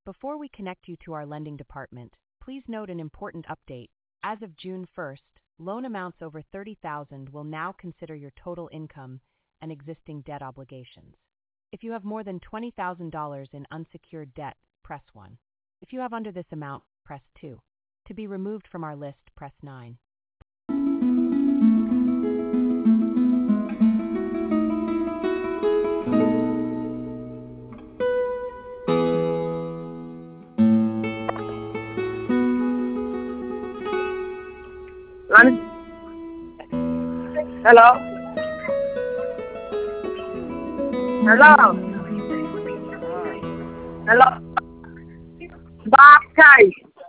Before we connect you to our lending department, please note an important update. As of June 1st, loan amounts over $30,000 will now consider your total income and existing debt obligations. If you have more than $20,000 in unsecured debt, press 1. If you have under this amount, press 2. To be removed from our list, press 9. Hello. Hello. Hello. Baptized.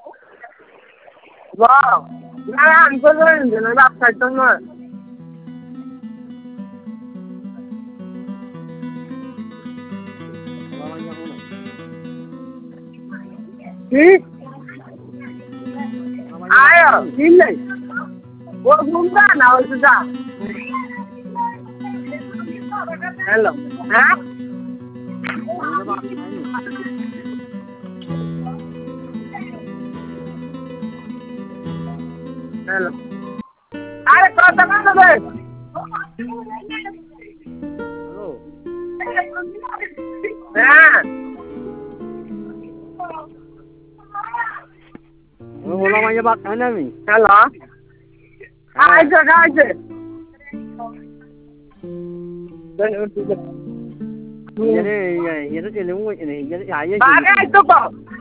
Wow. I'm going to baptize someone. Ayo, sini. Gua buka nào sudah. Hello. Hả? Hello. Ayo kau tengah tu deh. Hả? Wala man yabak anami. Hello. Ayo. Bagay ito po.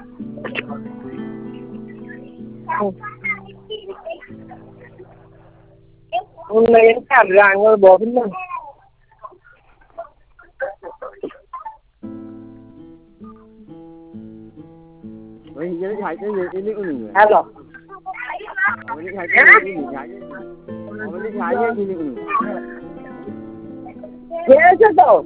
Hôm nay em cảm rằng ngồi bố bên mình. Hello. Yes, ito.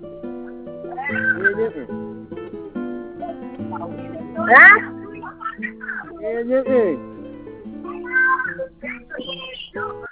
Hả?